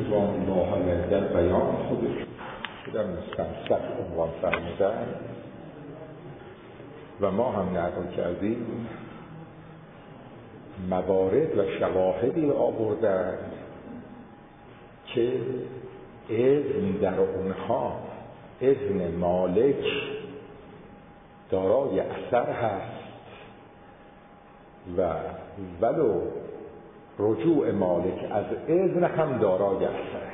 رضوان الله علیه در بیان خودش در مستمسک عنوان فرمودن و ما هم نقل کردیم موارد و شواهدی آوردن که اذن در اونها اذن مالک دارای اثر هست و ولو رجوع مالک از اذن هم دارای اثر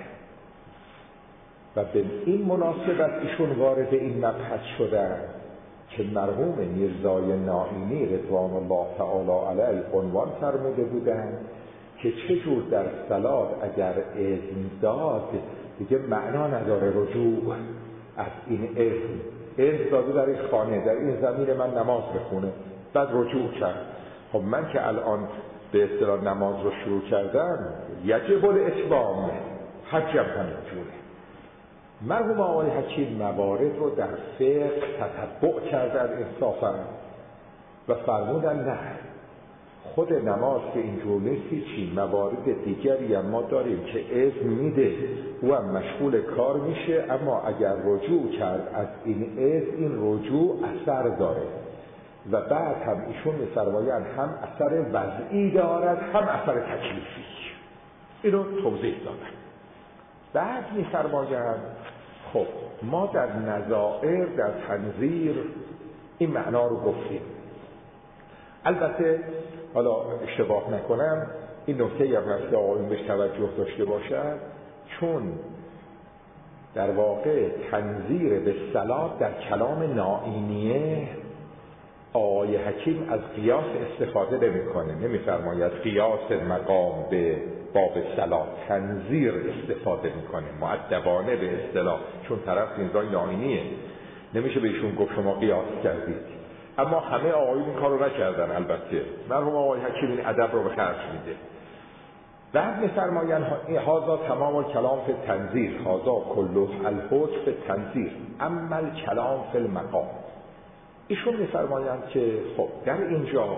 و به این مناسبت ایشون وارد این مبحث شدن که مرحوم میرزای نائینی رضوان الله تعالی علیه عنوان فرموده بودند که چجور در صلات اگر اذن داد دیگه معنا نداره رجوع از این اذن داده در این خانه در این زمین من نماز بخونه بعد رجوع کرد. خب من که الان به اصطلاح نماز رو شروع کردم یجب الاتمام حجم همینجوره. مرحوم آقای حکیم موارد رو در فقه تتبع کردن انصافا و فرمودن نه خود نماز که اینجور نیستی چی موارد دیگری هم ما داریم که اذن میده او هم مشغول کار میشه اما اگر رجوع کرد از این اذن این رجوع اثر داره و بعد هم ایشون می‌فرمایند هم اثر وضعی دارد هم اثر تکلیفی. اینو توضیح دادن. بعد می‌فرمایند خب ما در نظائر در تنظیر این معنا رو گفتیم. البته حالا اشتباه نکنم این نکته هم هست که آقایون بهش توجه داشته باشد چون در واقع تنظیر به صلات در کلام نائینیه آقای حکیم از قیاس استفاده نمی‌کنه، نمی‌فرماید قیاس مقام به باب صلات، تنظیر استفاده می‌کنه مؤدبانه به اصطلاح چون طرف میرزای نائینیه نمیشه بهشون گفت شما قیاس کردید اما همه آقایون این کارو نکردن. البته مرحوم آقای حکیم این ادب رو به خرج میده. بعد می‌فرمایند هذا تمام الکلام فی التنظیر هذا کله الحکم فی التنظیر اما الکلام فی المقام. ایشون می‌فرمایند که خب در اینجا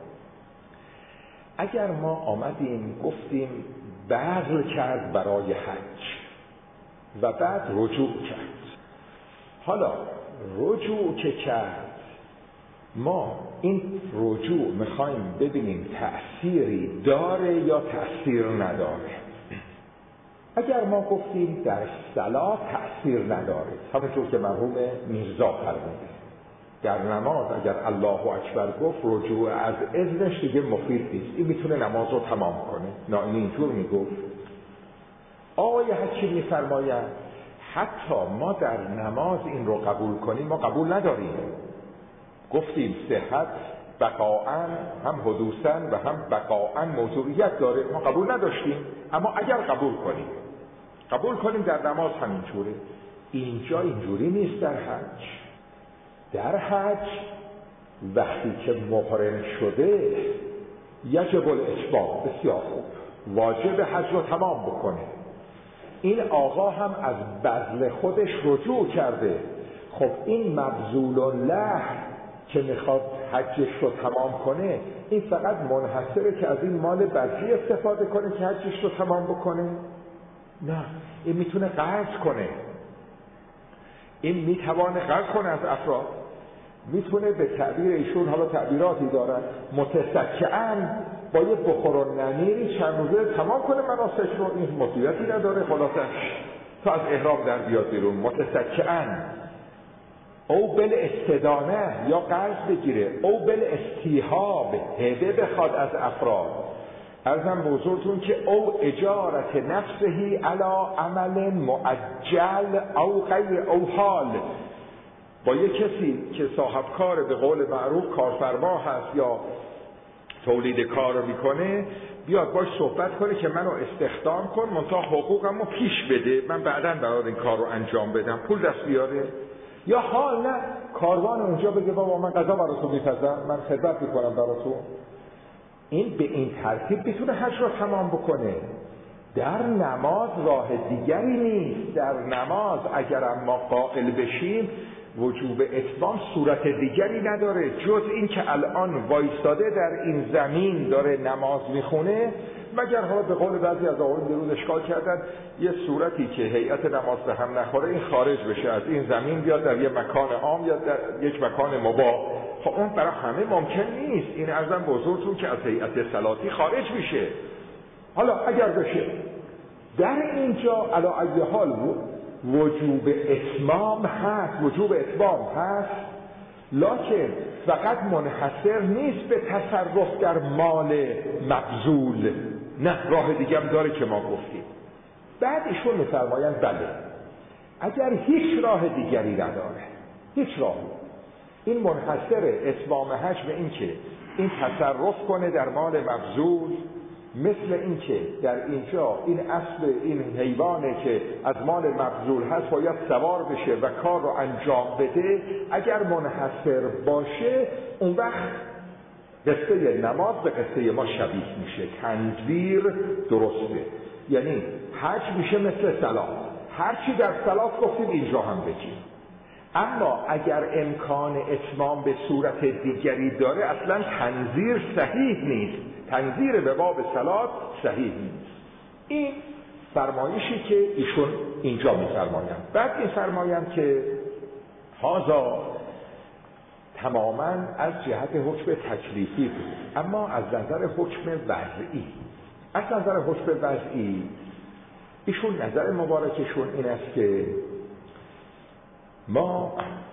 اگر ما آمدیم گفتیم بذل کرد برای حج و بعد رجوع کرد، حالا رجوع که کرد ما این رجوع میخوایم ببینیم تأثیری داره یا تأثیر نداره. اگر ما گفتیم در صلات تأثیر نداره همونطور که مرحوم میرزا فرموده در نماز اگر الله اکبر گفت رجوع از اذنش دیگه مفید نیست این میتونه نماز رو تمام کنه نه اینجور میگفت. آقای حکیم میفرماید حتی ما در نماز این رو قبول کنیم ما قبول نداریم گفتیم صحت بقاءً هم حدوثاً و هم بقاءً موضوعیت داره ما قبول نداشتیم اما اگر قبول کنیم در نماز همینجوره. اینجا اینجوری نیست. در حج وقتی که محرم شده یجب الاتمام بسیار خوب واجب حج رو تمام بکنه. این آقا هم از بذل خودش رجوع کرده. خب این مبذول له که میخواد حجش رو تمام کنه این فقط منحصره که از این مال بذلی استفاده کنه که حجش رو تمام بکنه؟ نه این میتونه قرض کنه این میتوانه قرض کنه از افراد میتونه به تعبیر ایشون حالا تعبیراتی دارن متسکعاً با یه بخور و نمیری چند روزه تمام کنه مناسک رو این مصیبتی نداره خلاصش تا از احرام در بیاد بیرون متسکعاً او بل استدانه یا قرض بگیره او بل استیهاب هبه بخواد از افراد. عرضم به حضورتون که او اجارت نفسهی علی عمل معجل او غیر او حال با یک کسی که صاحب کار به قول معروف کارفرما هست یا تولید کار رو میکنه بیاد باش صحبت کنه که منو استخدام کن منتها حقوقمو پیش بده من بعداً برات این کار رو انجام بدم پول دست بیاره. یا حال نه کاروان اونجا بگه بابا من قضا براتون میپزم من خدمت میکنم براتون. این به این ترتیب میتونه حج رو تمام بکنه. در نماز راه دیگری نیست. در نماز اگر ما قائل بشیم وجوب اتمام صورت دیگری نداره جز این که الان وایستاده در این زمین داره نماز میخونه مگر ها به قول بعضی از آقایون درود اشکال کردن یه صورتی که هیئت نماز به هم نخوره این خارج بشه از این زمین بیاد در یه مکان عام یا در یک مکان مباح. خب اون برای همه ممکن نیست. این ارزم بزرگتون که از هیئت صلاتی خارج میشه. حالا اگر بشه در اینجا علی ای حال وجوب اتمام هست، لکن فقط منحصر نیست به تصرف در مال مبذول، نه راه دیگه هم داره که ما گفتیم. بعد ایشون می‌فرمایند بله اگر هیچ راه دیگری نداره، هیچ راهی، این منحصر اتمام حج به این که این تصرف کنه در مال مبذول، مثل این که در اینجا این اصل این حیوانه که از مال مبذول هست باید سوار بشه و کار رو انجام بده. اگر منحصر باشه اون وقت قصه نماز به قصه ما شبیه میشه، تنویر درسته. یعنی حج میشه مثل صلات، هرچی در صلات گفتیم اینجا هم بگیم. اما اگر امکان اتمام به صورت دیگری داره اصلا تنظیر صحیح نیست، تنظیر به باب صلات صحیح نیست. این فرمایشی که ایشون اینجا می‌فرمایند. بعد می‌فرمایند که هذا تماماً از جهت حکم تکلیفی بود، اما از نظر حکم وضعی ایشون نظر مبارکشون این است که ما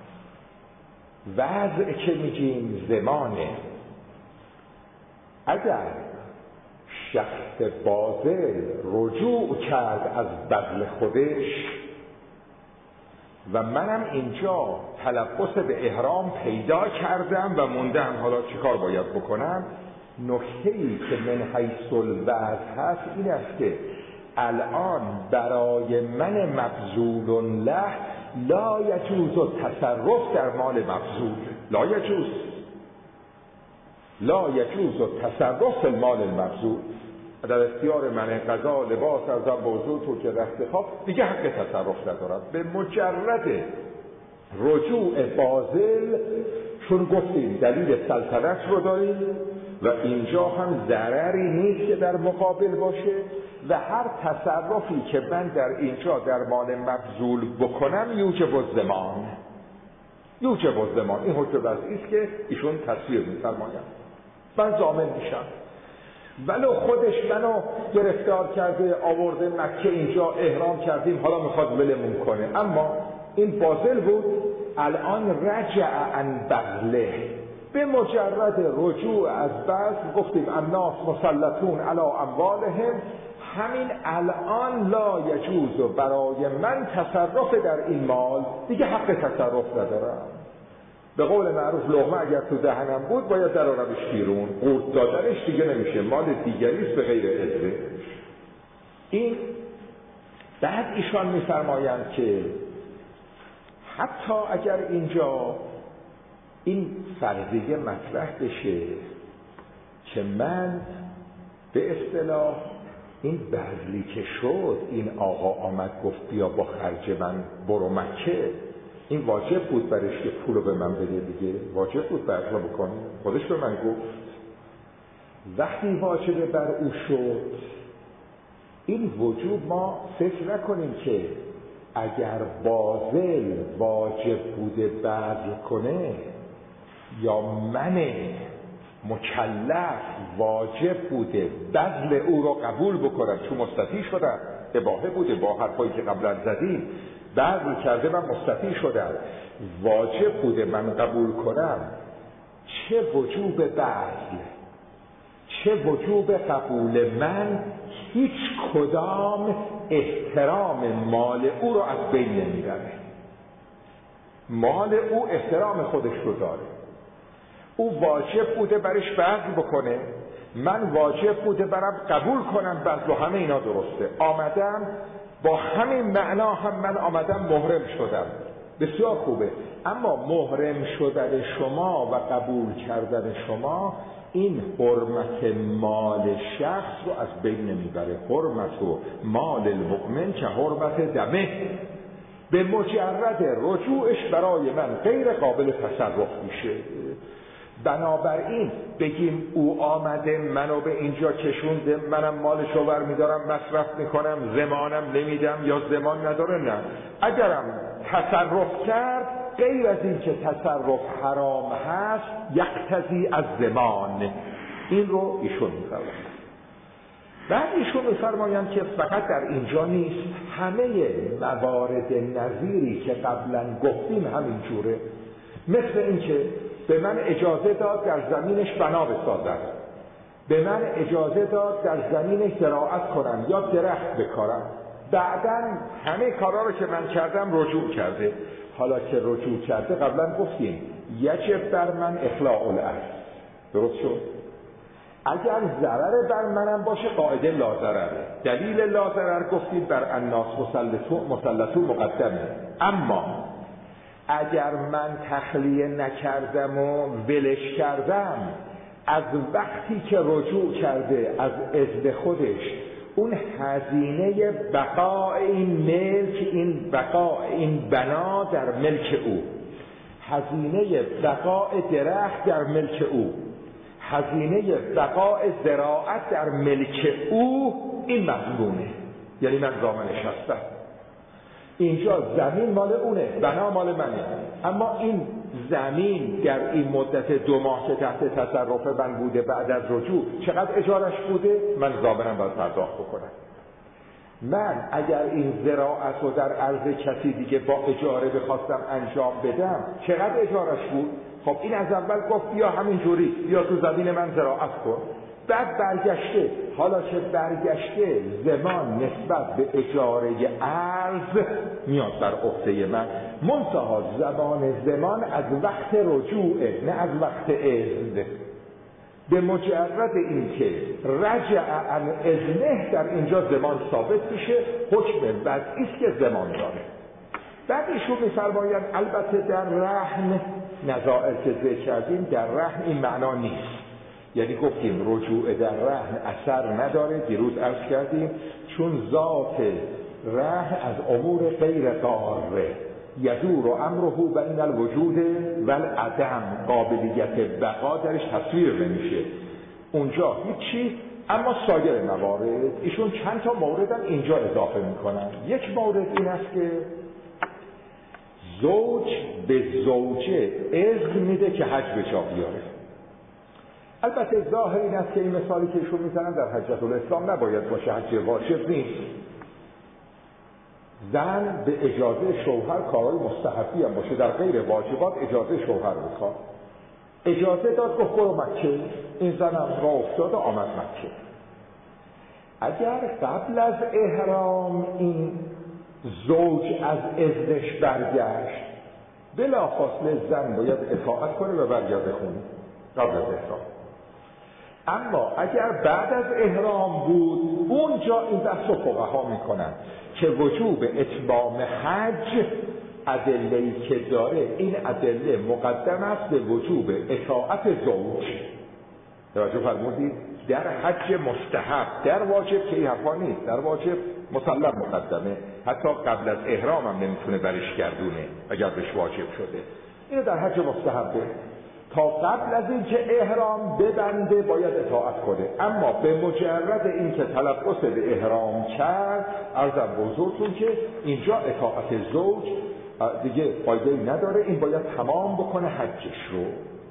وضع که میگیم زمانه، اگر شخص باذل رجوع کرد از بذل خودش و منم اینجا تلبس به احرام پیدا کردم و موندم حالا چه کار باید بکنم، نکته‌ای که من حیث الوضع هست این است که الان برای من مبذول له لا یجوز التصرف در مال مبذول، لا یجوز التصرف المال المبذول. در اختیار من غذا، لباس، ارزم بزرگ تو که رخت خواب دیگه حق تصرف ندارد. به مجرد رجوع باذل، چون گفتیم دلیل سلطنت رو داریم و اینجا هم ضرری نیست که در مقابل باشه و هر تصرفی که من در اینجا در مال مبذول بکنم یوجب الضمان. این حکم وضعی است که ایشون تصویر می‌فرمایند. من ضامن میشم ولو خودش منو گرفتار کرده آورده مکه، اینجا احرام کردیم حالا میخواد ولمون کنه، اما این باذل بود، الان رجع عن بذله، به مجرد رجوع از بذل گفتیم الناس مسلطون علی اموالهم، همین الان لا یجوز برای من تصرف در این مال، دیگه حق تصرف ندارم. به قول معروف لقمه اگر تو دهنم بود باید درارمش بیرون، قورت دادنش دیگه نمیشه، مال دیگریست به غیر اذنش. این بعد ایشان میفرمایند که حتی اگر اینجا این فرضیه مطرح بشه که من به اصطلاح این بذلی که شد، این آقا آمد گفت بیا با خرج من برو مکه، این واجب بود برش که پولو به من بده دیگه، واجب بود برش رو بکنه، خودش به من گفت. وقتی واجب بر او شد، این وجوب ما فکر نکنیم که اگر باذل واجب بوده بذل کنه یا من مکلف واجب بوده بذل او رو قبول بکنم چون مستطیع شدم، اباحه بوده با حرفایی که قبلا زدیم، بذل کرده من مستطیع شدم، واجب بوده من قبول کنم، چه وجوب بذل چه وجوب قبول من هیچ کدام احترام مال او رو از بین نمیبره. مال او احترام خودش رو داره، او واجب بوده برش بذل بکنه، من واجب بوده برم قبول کنم بذل و همه اینا درسته، آمدم با همین معنا هم من آمدم محرم شدم، بسیار خوبه، اما محرم شدن شما و قبول کردن شما این حرمت مال شخص رو از بین نمیبره. حرمت و مال المؤمن که حرمت دمه، به مجرد رجوعش برای من غیر قابل تصرف میشه. بنابراین بگیم او آمده منو به اینجا کشونده، منم مالشو برمیدارم مصرف میکنم، زمانم نمیدم یا زمان نداره. نه، اگرم تصرف کرد غیر از این که تصرف حرام هست یقتضی از زمان. این رو ایشون میفرمایند. بعد ایشون میفرمایند که فقط در اینجا نیست، همه موارد نظیری که قبلا گفتیم همین جوره. مثل این که به من اجازه داد در زمینش بنا بسازم، به من اجازه داد در زمینش زراعت کنم یا درخت بکارم، بعداً همه کارا رو که من کردم رجوع کرده. حالا که رجوع کرده قبلا گفتیم یجب بر من اخلاء الارض، درست شد؟ اگر ضرر بر منم باشه قاعده لا ضرره. دلیل لا ضرر گفتید بر الناس مسلطو مقدمه. اما اگر من تخلیه نکردم و ولش کردم، از وقتی که رجوع کرده از اذن خودش اون هزینه بقاء این ملک، این بقاء این بنا در ملک او، هزینه بقاء درخت در ملک او، هزینه بقاء زراعت در ملک او، این مضمونه. یعنی من ضامنش هستم. اینجا زمین مال اونه، بنا مال منه، اما این زمین در این مدت 2 ماه که تحت تصرف من بوده بعد از رجوع چقدر اجارش بوده؟ من ضامنم باید پرداخت بکنم. من اگر این زراعت رو در عرض کسی دیگه با اجاره بخواستم انجام بدم چقدر اجارش بود؟ خب این از اول گفت بیا همین جوری، بیا تو زمین من زراعت کن. بعد برگشته، حالا که برگشته زمان نسبت به اجاره ارض میاد در عهده من، منتها زمان از وقت رجوعه نه از وقت اذن. به مجرد اینکه رجع عن اذنه در اینجا زمان ثابت میشه، حکم وضعی است که زمان داره. بعد ایشون میفرمایند البته در رهن نظائر که ذکر کردیم، در رهن این معنا نیست. یعنی گفتیم رجوع در رهن اثر نداره، دیروز عرض کردیم، چون ذات رهن از امور غیر قاره، یدور امره بین الوجود و العدم، قابلیت بقا درش تصویر نمیشه، اونجا هیچی. اما سایر موارد ایشون چند تا مورد هم اینجا اضافه میکنن. یک مورد این است که زوج به زوجه اذن میده که حج به جا بیاره. البته ظاهر این است که این مثالی که ایشون میزنن در حجة الاسلام نباید باشه، حج واجب نیست. زن به اجازه شوهر کارهای مستحبی هم باشه، در غیر واجبات اجازه شوهر میخواد. اجازه داد گفت برو مکه، این زن هم راه افتاد و آمد مکه. اگر قبل از احرام این زوج از اذنش برگشت، بلافاصله زن باید اطاعت کنه و برگرده خونه قبل از احرام. اما اگر بعد از احرام بود، اونجا این بحث رو فقها میکنن که وجوب اتمام حج ادله‌ای که داره، این ادله مقدم است به وجوب اطاعت زوج. توجه فرمودید؟ در حج مستحب، در واجب که این حرفا نیست، در واجب مسلم مقدمه، حتی قبل از احرام هم نمیتونه برش گردونه اگر بهش واجب شده. اینو در حج مستحبه، تا قبل از این که احرام ببنده باید اطاعت کنه. اما به مجرد این که تلبس به احرام کرد، عرضم بزرگتون که اینجا اطاعت زوج دیگه فایده‌ای نداره، این باید تمام بکنه حجش رو.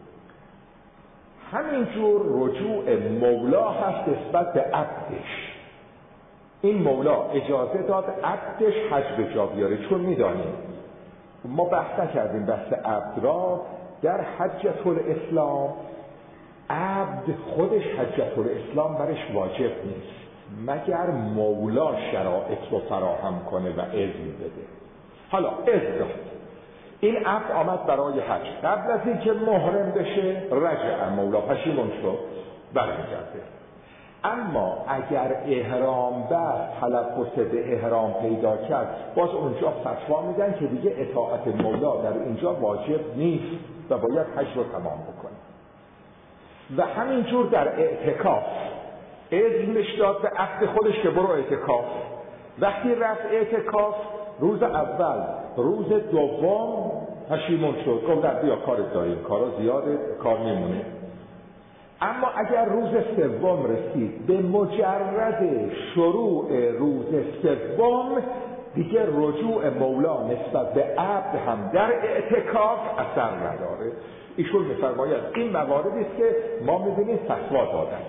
همینجور رجوع مولا هست نسبت به عبدش. این مولا اجازه داد عبدش حج به جا بیاره، چون میدانیم ما بحث نکردیم بحث عبد را در حجة الاسلام. عبد خودش حجة الاسلام برش واجب نیست مگر مولا شرایط رو فراهم کنه و اذن بده. حالا اذن داد، این عبد آمد برای حج، قبل از این که محرم بشه رجع مولا، پشیمون شد، برمیگرده. اما اگر احرام بعد تلبس به احرام پیدا کرد، باز اونجا فتوا میدن که دیگه اطاعت مولا در اینجا واجب نیست و باید حج رو تمام بکنه. و همینجور در اعتکاف اذنش داد به عبد خودش که برو اعتکاف. وقتی رفت اعتکاف، روز اول، روز دوم پشیمون شد، گفت بیا کارت داریم، کارا زیاده، کار میمونه. اما اگر روز سوم رسید، به مجرد شروع روز سوم دیگه رجوع مولا نسبت به عبد هم در اعتکاف اثر نداره. ایشون می‌فرماید این مواردی است که ما می‌بینیم فتوا دادن.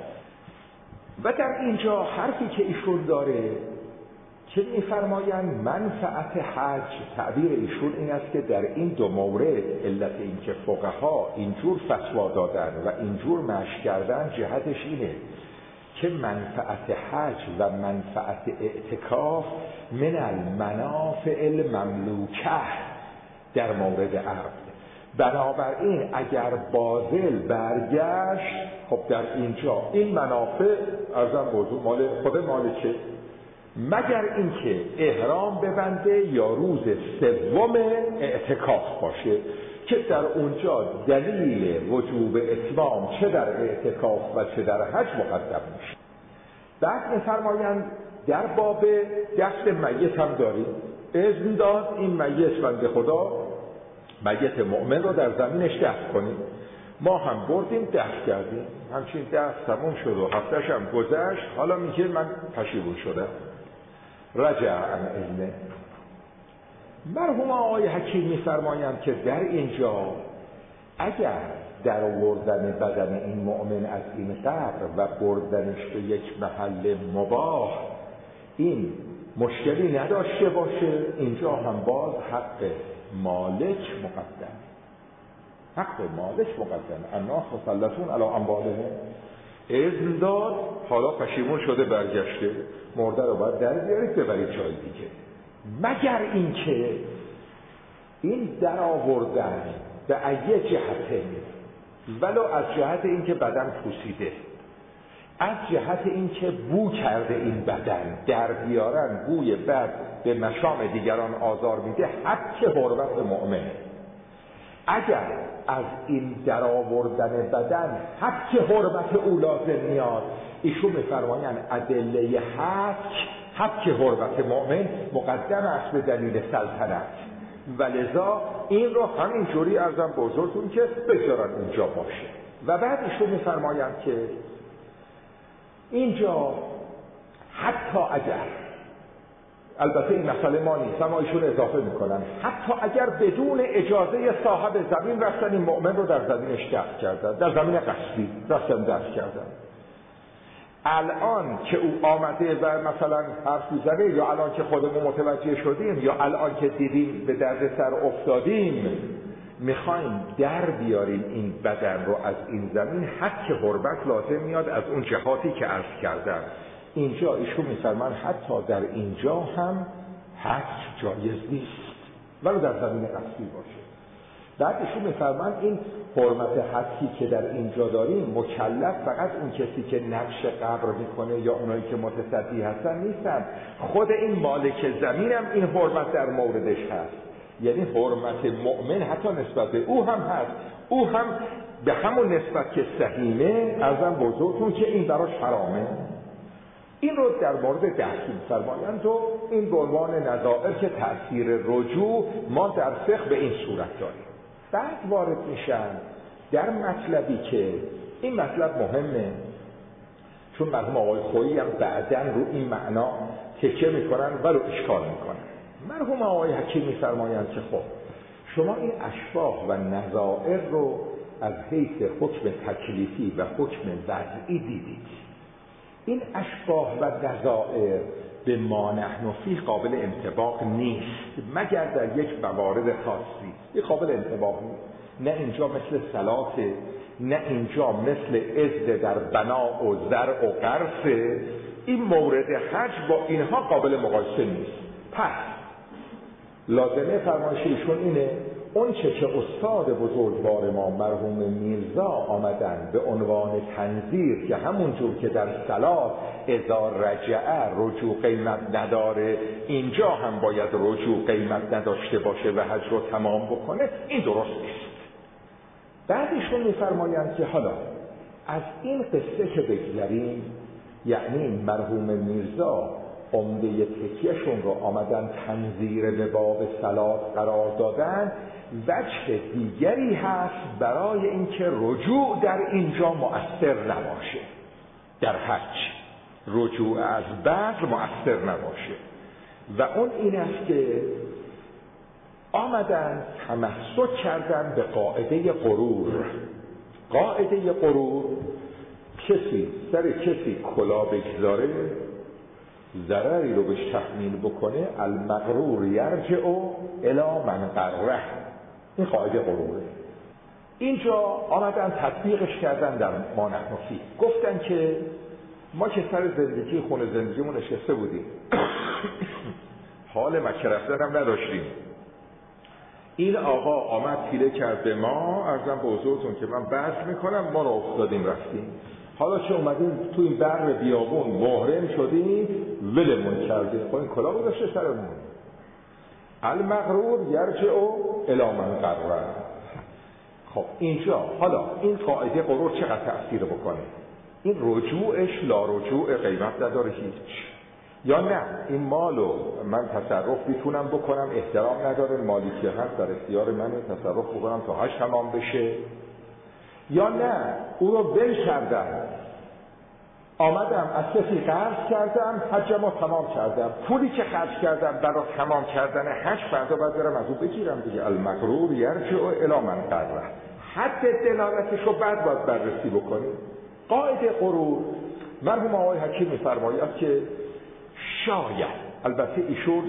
و در اینجا حرفی که ایشون داره که می‌فرمایند منفعت حج، تعبیر ایشون این است که در این دو مورد علت این که فقها اینجور فتوا دادن و اینجور مشی کردن جهتش اینه که منفعت حج و منفعت اعتکاف من المنافع المملوکه در مورد عبد. بنابراین اگر باطل برگشت، خب در اینجا این منافع ارزم بزرگ مال خود مالکه، مگر اینکه احرام ببنده یا روز سوم اعتکاف باشه که در اونجا دلیل وجوب اتمام چه در اعتکاف و چه در حج مقدم میشه. بعد می‌فرمایند در باب دفن میت هم داریم، اذن داد این میت بنده خدا میت مؤمن رو در زمینش دفن کنیم. ما هم بردیم دفن کردیم، همچین دفن تموم شد و هفته‌ش هم گذشت، حالا میگه من پشیمون شدم، رجع عن علمه. مرحوم آقای حکیم می‌فرمایند که در اینجا اگر در آوردن بدن این مؤمن از این قبر و بردنش به یک محل مباح این مشکلی نداشته باشه، اینجا هم باز حق مالک مقدم، حق مالک مقدم. الناس مسلطون علی اموالهم، اذن داد، حالا پشیمون شده برگشته، مرده رو باید در بیارید ببرید جای دیگه، مگر اینکه این در آوردن به ایه جهته، ولو از جهت اینکه بدن پوسیده، از جهت اینکه بو کرده این بدن در بیارن، بوی بد به مشام دیگران آزار میده، حق حرمت مؤمن. اگر از این در آوردن بدن حق حرمت او لازم میاد، ایشون میفرمایند ادله حق حرمت مؤمن مقدم است به دلیل سلطنت، ولذا این رو همین جوری ارزم بزرگتون که بذارن اینجا باشه. و بعد ایشون میفرمایند که اینجا حتی اگر، البته این مسئله ما نیست اما ایشون اضافه میکنن، حتی اگر بدون اجازه صاحب زمین رفتن این مؤمن رو در زمینش دفن کردن، در زمین قصدی رفتن دفن کردن، الان که او آمده و مثلا حرف میزنه، یا الان که خودمون متوجه شدیم، یا الان که دیدیم به درد سر افتادیم، میخوایم در بیاریم این بدن رو از این زمین، حق حرمت لازم میاد از اون جهاتی که عرض کردم. اینجا ایشون میفرمان حتی در اینجا هم حق جایز نیست ولو در زمین قصدی باشه. بعد ایشون میفرمان این حرمت حقی که در اینجا داریم مکلف فقط اون کسی که نقش قبر میکنه یا اونایی که متصدی هستن نیستن، خود این مالک زمین هم این حرمت در موردش هست، یعنی حرمت مؤمن حتی نسبت به او هم هست، او هم به همون نسبت که سهیمه ارزم بزرگتون که این براش حرامه. این رو در مورد دستور فرمایند و این به عنوان نظائر که تأثیر رجوع ما در فقه به این صورت داریم. بعد وارد میشن در مطلبی که این مطلب مهمه، چون مرحوم آقای خویی هم بعدن رو این معنا تکیه میکنن و رو اشکال میکنن. مرحوم آقای حکیم میفرمایند که خب شما این اشباح و نظائر رو از حیث حکم تکلیفی و حکم وضعی دیدید. این اشباح و نظائر به ما نحن فیه قابل انطباق نیست مگر در یک موارد خاصی. این قابل انطباق نیست، نه اینجا مثل صلات، نه اینجا مثل اذن در بنا و زرع و قرص. این مورد حج با اینها قابل مقایسه نیست. پس لازمه فرمایش ایشون اینه اون چه که استاد بزرگوار ما مرحوم میرزا آمدن به عنوان تنظیر که همون جور که در صلات اذا رجعه رجوع قیمت نداره، اینجا هم باید رجوع قیمت نداشته باشه و حج رو تمام بکنه، این درست نیست. بعدشون میفرمایند که حالا از این قصه که بگذریم، یعنی مرحوم میرزا عمده تکیهشون رو آمدن تنظیر به باب صلات قرار دادن، وجه دیگری هست برای اینکه رجوع در اینجا مؤثر نباشه. در حج رجوع از بذل مؤثر نباشه و اون این است که آمدن تمسک کردن به قاعده غرور. قاعده غرور، کسی سر کسی کلا بگذاره ضرری رو بهش تحمیل بکنه، المغرور یرجع الی من غره. این قاعده غروره. اینجا آمدن تطبیقش کردن در ما نحن فیه. گفتن که ما که سر زندگی خونه زندگیمون نشسته بودیم حال مکه رفتن هم نداشتیم، این آقا آمد پیله کرد به ما، عرضم به حضورتون که من بحث میکنم، ما رو افتادیم رفتیم. حالا چه اومدیم تو این بر بیابون محرم شدیم ولمون کرده، خب این کلا گذاشته سرمون. المغرور یرجع الی من غره. خب اینجا حالا این قاعده غرور چقدر تأثیر بکنه؟ این رجوعش لا رجوع قیمت نداره هیچ، یا نه این مالو من تصرف میتونم بکنم، احترام نداره، مالکی هست در اختیار منه، تصرف بکنم تا حج تمام بشه، یا نه او رو بل کردم، آمدم از کسی قرض کردم، حجمو تمام کردم، پولی که خرج کردم برای تمام کردن حج فردا باید برم از او بگیرم دیگه. المغرور یرجع الی من غره. حد دلالتش رو بعد باید بررسی بکنیم. قاعده غرور مرحوم آقای حکیم می‌فرماید که شاید، البته ایشون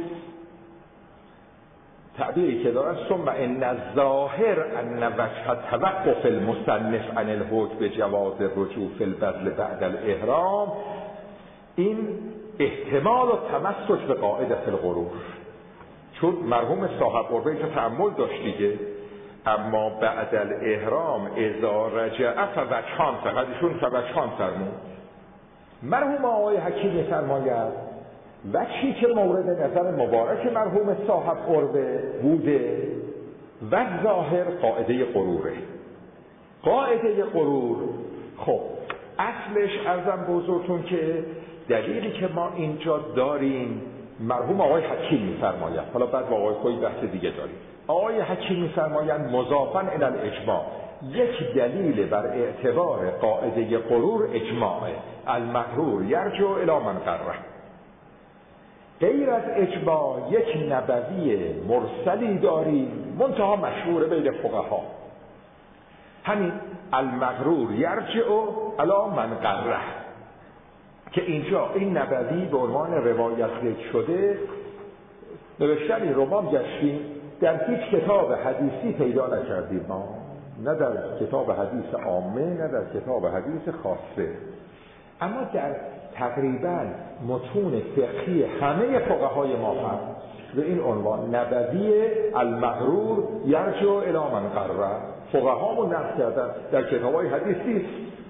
تعبیری که دارن ثم ان الظاهر ان وجه توقف المصنف عن الحکم بجواز الرجوع فی البذل بعد الاحرام، این احتمال و تمسک به قاعده الغرور، چون مرحوم صاحب قربه اینجا تأمل داشت دیگه، اما بعد الاحرام اذا رجع فوجهان، فقط ایشون فوجهان فرمود. مرحوم آقای حکیم فرماید وجهی که مورد نظر مبارک مرحوم صاحب قربه بوده و ظاهر قاعده غروره. قاعده غرور خب اصلش عرضم بزرگتون که دلیلی که ما اینجا داریم مرحوم آقای حکیم می‌فرماید، حالا بعد با آقای خویی بحث دیگه داریم. آقای حکیم می‌فرمایند مضافاً الی الاجماع، یک دلیل بر اعتبار قاعده غرور اجماعه، المغرور یرجع الی من غره. غیر از اجماع یک نبوی مرسلی داریم منتها مشهور بین فقها، همین المغرور یرجع الی من غره، که اینجا این نبوی به عنوان روایت ذکر شده. نوشتن این رو ما گشتیم در هیچ کتاب حدیثی پیدا نکردیم ما، نه در کتاب حدیث عامه نه در کتاب حدیث خاصه، اما در تقریبا متون فقهی همه فقهای ما هست به این عنوان نبوی المغرور یرجع الی من غره. فقهامون نقل کردن، در کتاب‌های حدیث نیست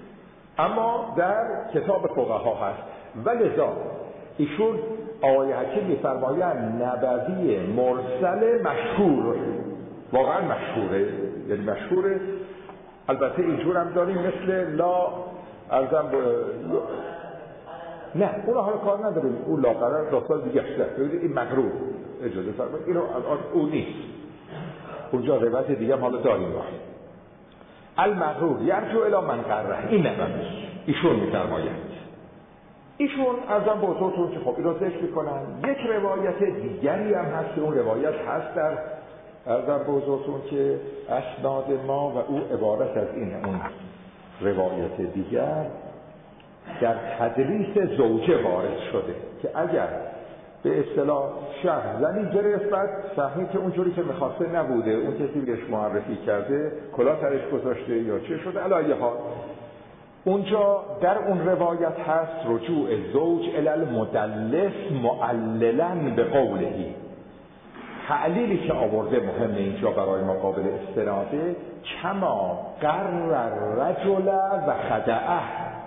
اما در کتاب فقها هست. ولذا ایشون آقای حکیم می‌فرمایند نبوی مرسل مشهور، واقعا مشهوره، یعنی مشهوره. البته اینجور هم داریم مثل لا ارزم نه اون حالا کار نداریم، اون لاغره داستان دیگه است. ببینید این مغرور اجازه فرمایید اینو الان اون نیست، اونجا روایت دیگه هم حالا داریم. المغرور یرجع الی من غره، این نبوی ایشون می‌فرمایند. ایشون ارزم به حضورتون که خب اینو ذکر می‌کنن. یک روایت دیگری هم هست که اون روایت هست در ارزم به حضورتون که اسناد ما و او عبارت از این، اون روایت دیگر در تدریس زوجه وارد شده که اگر به اصطلاح شخص زنی گرفت بعد فهمید که اونجوری که می‌خواسته نبوده، اون کسی بهش معرفی کرده کلاه سرش گذاشته یا چه شده، علی ای حال اونجا در اون روایت هست رجوع زوج الی المدلس معللا به قولهی. تعلیلی که آورده مهمه اینجا برای ما قابل استناده، کما قرر الرجل و خدعه،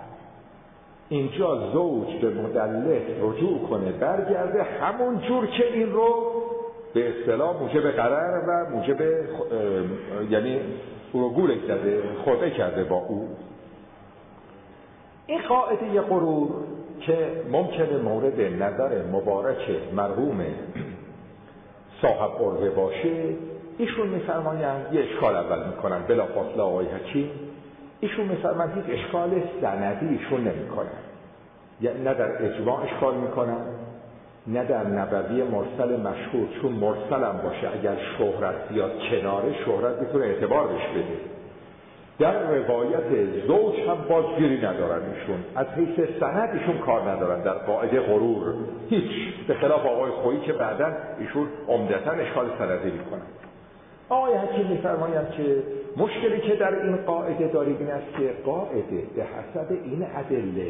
اینجا زوج به مدلس رجوع کنه برگرده همون جور که این رو به اصطلاح موجب قرار و موجب یعنی او رو گولش زده، خطئه کرده با او. این قاعده غرور که ممکنه مورد نظر مبارک مرحوم صاحب قربه باشه، ایشون میفرمایند یه اشکال اول میکنن بلافاصله آقای حکیم. ایشون میفرمایند هیچ اشکال سندی ایشون نمیکنن، یعنی نه در اجماع اشکال میکنن نه در نبوی مرسل مشهور، چون مرسل هم باشه اگر شهرت بیاد کناره شهرت میتونه اعتبار بهش بده. در روایت زوج هم بازگیری ندارن ایشون، از حیث سند ایشون کار ندارن در قاعده غرور هیچ، به خلاف آقای خویی که بعداً ایشون عمدتاً اشکال سندی میکنن. آقای حکیم میفرمایند که مشکلی که در این قاعده داریم این است که قاعده به حسب این ادله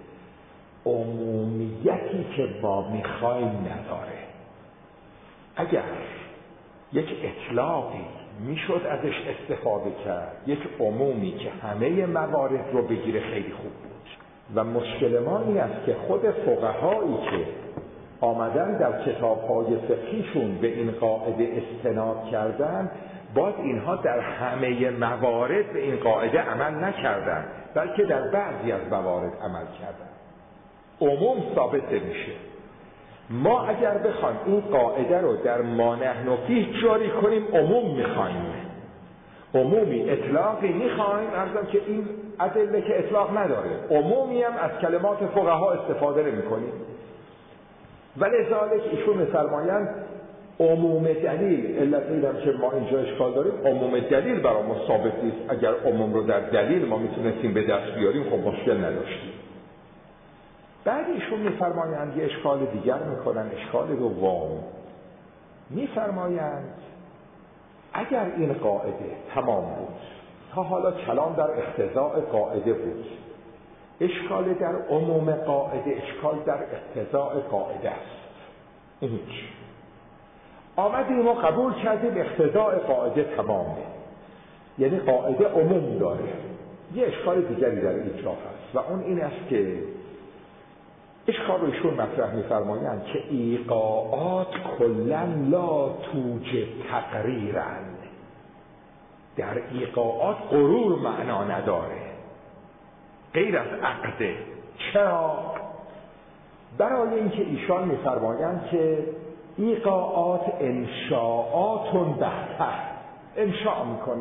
عمومیتی که ما میخوایم نداره. اگر یک اطلاقی میشد ازش استفاده کرد، یک عمومی که همه موارد رو بگیره خیلی خوب بود. و مشکل ما این است که خود فقهایی که آمدن در کتاب‌های فقهیشون به این قاعده استناد کردن، باز اینها در همه موارد به این قاعده عمل نکردن، بلکه در بعضی از موارد عمل کردن. عموم ثابت نمیشه. ما اگر بخوایم این قاعده رو در ما نحن فیه جاری کنیم عموم میخوایم، عمومی اطلاقی میخوایم، عرضم که این ادله که اطلاق نداره، عمومی هم از کلمات فقها استفاده نمی‌کنیم. ولذالک ایشون می‌فرمایند عموم دلیل، علت اینم که ما اینجا اشکال داریم، عموم دلیل برای ما ثابت نیست. اگر عموم رو در دلیل ما میتونستیم به دست بیاریم خب مشکل نداشتیم. بعد ایشون می‌فرمایند یه اشکال دیگر میکنن، اشکال دوم. می‌فرمایند اگر این قاعده تمام بود، تا حالا کلام در اقتضاء قاعده بود، اشکال در عموم قاعده، اشکال در اقتضاء قاعده است. هیچ. آمدیم و قبول کردیم اقتضاء قاعده تمامه، یعنی قاعده عموم داره. یه اشکال دیگری در اینجا هست و اون این است که اشکال رو ایشون مطرح می‌فرمایند که ایقاعات کلاً لا توجب تقریراً. در ایقاعات غرور معنا نداره غیر از عقده. چرا؟ برای اینکه ایشان می‌فرمایند که ایقاعات انشاءاتون بهتر انشاء میکنه،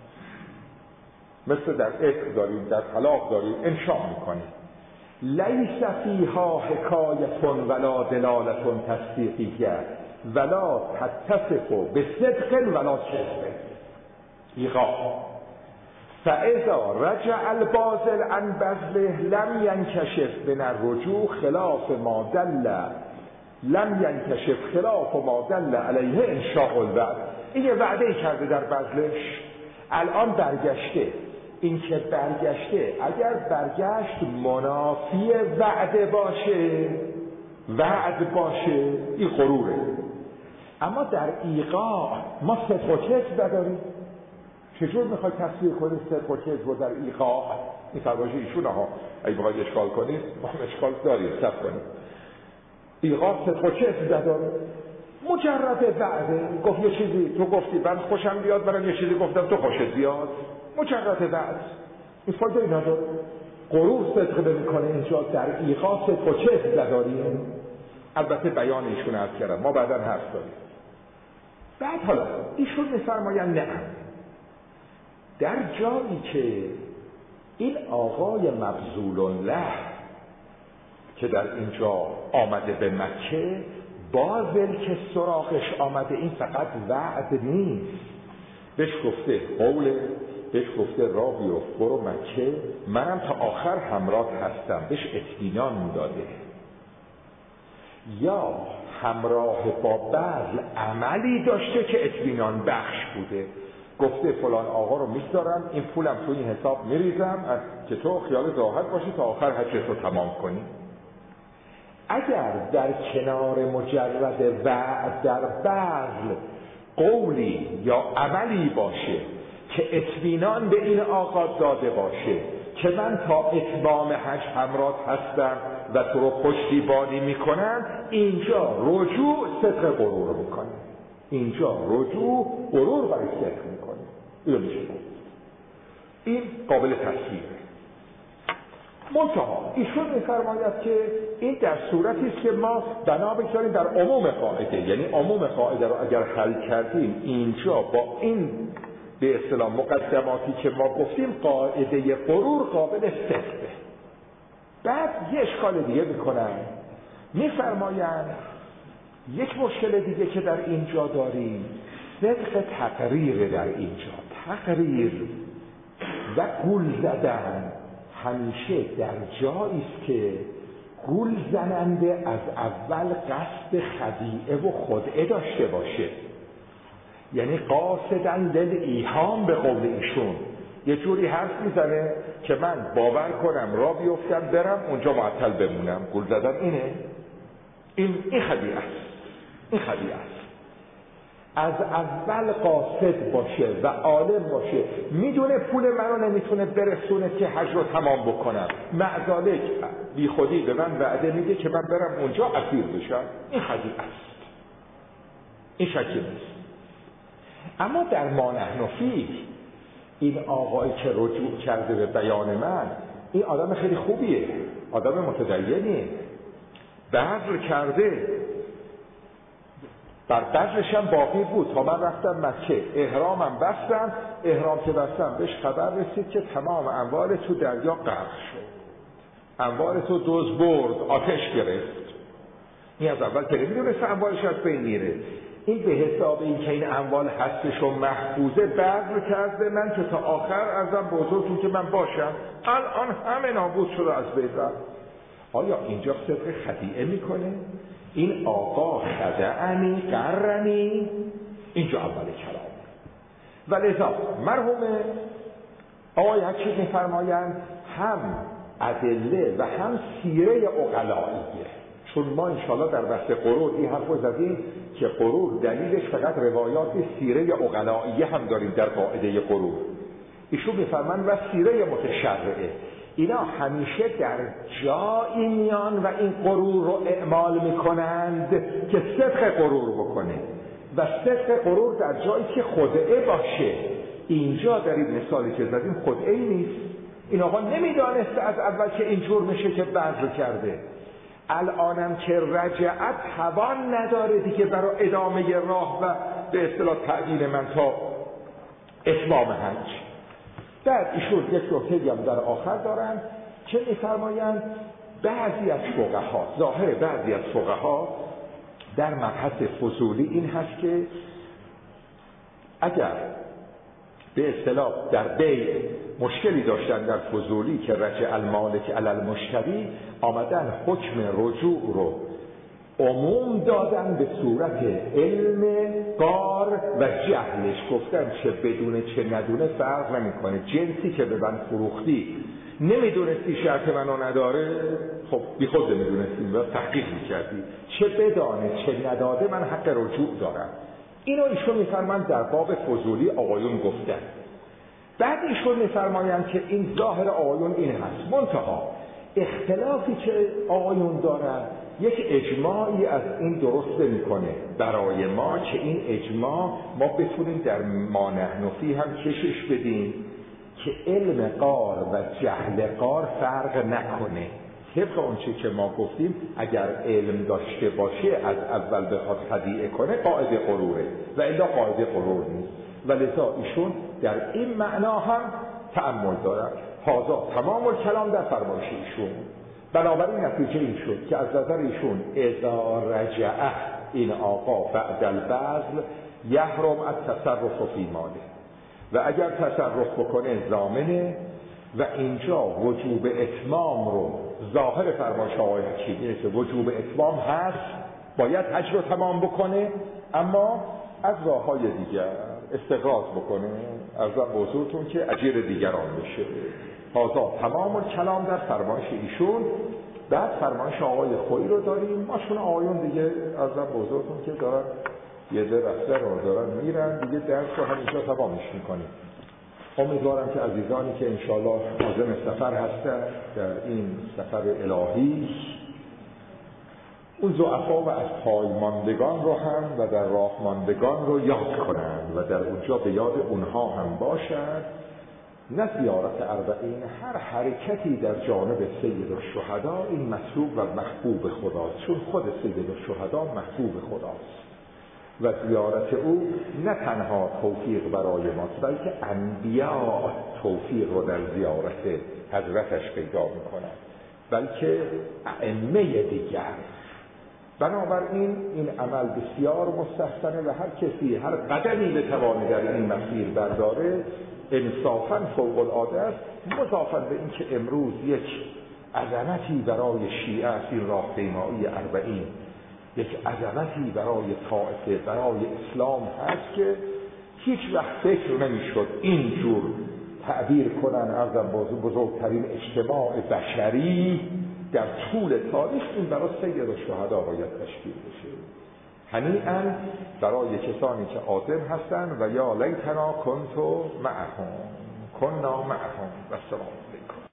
مثل در عقد داریم، در طلاق داریم، انشاء میکنه. لیس فیها حکایتون ولا دلالتون تصدیقیه ولا تتصف بصدق ولا کذب. ایقاع فاذا رجع الباذل عن بذله لم ينكشف من الرجوع خلاف ما دل علیه انشاء الوعد. این یه وعده کرده در بذلش، الان برگشته. این که برگشته اگر برگشت منافی وعده باشه، وعد باشه، این غروره. اما در ایقاع ما صدق و کذب نداریم. چجور میخوای تصویر کنید صدق و کذب رو در ایقاع؟ این فرمایش ایشون ها، اگه بخواید اشکال کنید ما اشکال داریم، صبر کنید. ایقاع صدق و کذب نداره، مجرد وعده. گفت یه چیزی تو گفتی من خوشم بیاد، منم یه چیزی گفتم تو خوشت بیاد، مجرد وعده. این فایده نداره. غرور صدق نمیکنه. اینجا در ایقاع صدق و کذب نداریم. البته بیان ایشون عرض کردم، ما بعداً حرف داریم. بعد حالا ایشون میفرمایند نه، در جایی که این آقای مبذول الله که در اینجا آمده به مکه، بازل که سراغش آمده، این فقط وعد نیست، بهش گفته قوله، بهش گفته را بیفت برو مکه، منم تا آخر همراه هستم، بهش اطمینان داده. یا همراه با بذل عملی داشته که اطمینان بخش بوده، گفته فلان آقا رو میذارم، این پولم تو این حساب میریزم که تو خیال راحت باشی تا آخر حجت رو تمام کنی. اگر در کنار مجرد وعد در بذل قولی یا عملی باشه که اطمینان به این آقا داده باشه که من تا اتمام حج همراه هستم و تو رو پشتیبانی میکنم، اینجا رجوع صدق غرور میکنه. اینجا رجوع غرور برای صدق میکنه. این میشه این قابل تصویره. منتها ایشون می‌فرماید که این در صورتی است که ما بنا بگذاریم در عموم قاعده، یعنی عموم قاعده رو اگر حل کردیم اینجا با این به اصطلاح مقدماتی که ما گفتیم قاعده غرور قابل صدقه. بعد یه اشکال دیگه میکنن، میفرمایند یک مشکل دیگه که در اینجا داریم صدق تقریر. در اینجا تقریر و گول زدن همیشه در جایی است که گول زننده از اول قصد خدیعه و خدعه داشته باشه، یعنی قاصداً للایهام به قول ایشون. یه جوری حرف میزنه که من باور کنم را بیفتم برم اونجا معطل بمونم. گول زدن اینه، این خدیعه است. این خدیعه است. از اول قاصد باشه و عالم باشه، میدونه پول منو نمیتونه برسونه که حج رو تمام بکنم، معذالک بی خودی به من وعده میده که من برم اونجا اسیر بشم. این خدیعه است، این شکی نیست. اما در ما نحن فیه، این آقایی که رجوع کرده به بیان من، این آدم خیلی خوبیه، آدم متدینیه، بذل کرده، بر بذلش هم باقی بود تا من رفتم مکه، احرامم بستم، احرام که بستم بهش خبر رسید که تمام اموال تو دریا غرق شد، اموال تو دزد برد، آتش گرفت. این از اول که نمیدونست اموالش از بین میره، این به حساب این که این اموال هستش و محفوظه بذل کرده من که تا آخر ازم بزرگتون که من باشم، الان همه نابود شده از بین رفت. آیا اینجا صدق خدیعه میکنه؟ این آقا خدعنی قرنی، اینجا اول کلام. ولذا مرحوم آقای حکیم میفرمایند هم ادله و هم سیره عقلائیه. چون ما انشاءالله در بحث غرور این حرف رو زدیم که غرور دلیلش فقط روایات سیره عقلائیه هم داریم در قاعده غرور. ایشون میفرمایند و سیره متشرعه، اینا همیشه در جایی میان و این غرور رو اعمال میکنند که صدق غرور بکنه، و صدق غرور در جایی که خدعه باشه. اینجا در این مثالی که زدیم خدعه نیست، این آقا نمیدانست از اول که اینجور میشه که بذل کرده، الانم که رجعت توان نداره دیگه برای ادامه راه و به اصطلاح تعدیل من تا اتمام حج. بعد ایشون یک نکته هم در آخر دارن که میفرمایند بعضی از فقها، ظاهر بعضی از فقها در مبحث فضولی این هست که اگر به اصطلاح در بیع مشکلی داشتن در فضولی که رجع المالک علی المشتری، آمدن حکم رجوع رو عموم دادن به صورت علم قار و جهلش، گفتن چه بدونه چه ندونه فرق نمیکنه، جنسی که به من فروختی نمیدونستی شرط منو نداره، خب بی خود نمیدونستی و تحقیق میکردی، چه بدانه چه نداده من حق رجوع دارم. اینو ایشون میفرمایند در باب فضولی آقایون گفتن. بعد ایشون میفرمایند که این ظاهر آقایون این هست، منتها اختلافی که آقایون دارن یک اجماعی از این درست میکنه برای ما که این اجماع ما بتونیم در ما نحن فیه هم کشش بدیم که علم قار و جهل قار فرق نکنه. طبق اونچه که ما گفتیم اگر علم داشته باشه از اول بخواد خدیعه کنه قاعده غروره و الا قاعده غرور نیست. ولذا ایشون در این معنا هم تأمل دارن. هذا تمام الکلام در فرمایش ایشون. بنابراین نتیجه این شد که از نظر ایشون اذا رجعه، این آقا بعد البذل یحرم التصرف فی ماله، و اگر تصرف بکنه ضامنه، و اینجا وجوب اتمام رو ظاهر فرمایش آقای حکیم اینه که وجوب اتمام هست، باید حج رو تمام بکنه، اما از راه‌های دیگر استقراض بکنه، عرضم به حضورتون که اجیر دیگران بشه. هذا تمام الکلام در فرمایش ایشون. بعد فرمایش آقای خویی رو داریم. ما چون آقایون دیگه عرضم به حضورتون که دارن یه ده رفته رو دارن میرن دیگه، درس رو همینجا تمامش میکنیم. امیدوارم که عزیزانی که انشاءالله عازم سفر هستن در این سفر الهی، اون ضعفا و از پای ماندگان رو هم و در راه ماندگان رو یاد کنند و در اونجا به یاد اونها هم باشند. نه زیارت اربعین، هر حرکتی در جانب سید الشهدا این مطلوب و محبوب خداست، چون خود سید الشهدا محبوب خداست و زیارت او نه تنها توفیق برای ماست بلکه انبیاء توفیق رو در زیارت حضرتش پیدا میکنند، بلکه ائمه دیگر. بنابراین این عمل بسیار مستحسنه و هر کسی هر قدمی بتوانه در این مسیر برداره انصافاً فوق العاده است، مضافاً به این که امروز یک عظمتی برای شیعه است این راهپیمایی اربعین، یک عظمتی برای طائفه، برای اسلام هست که هیچ وقت فکر نمی‌شد اینجور تعبیر کنن از بزرگترین اجتماع بشری در طول تاریخ این برای سید الشهدا باید تشکیل بشه. هنیئاً برای کسانی که عازم هستند و یا لیتنا کنتو معهم، کنا معهم و سلام.